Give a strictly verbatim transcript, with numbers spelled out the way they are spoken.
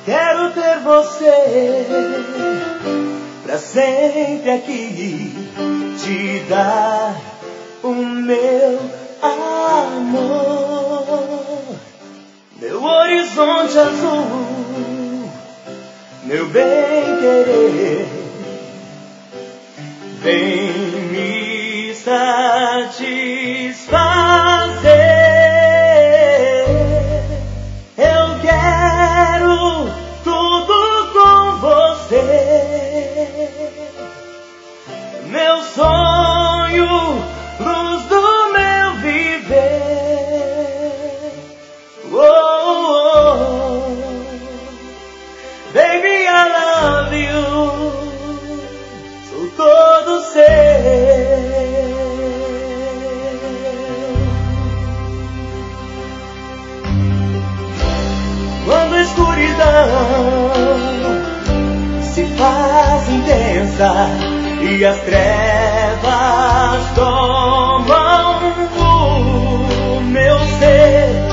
Quero ter você pra sempre aqui, te dar o meu amor, meu horizonte azul, meu bem-querer. Vem me satisfazer. Eu quero tudo com você, meu sonho, luz do meu viver. Oh, oh, oh. Baby, I love you, sou todo seu. Quando a escuridão se faz intensa e as trevas tomam o meu ser,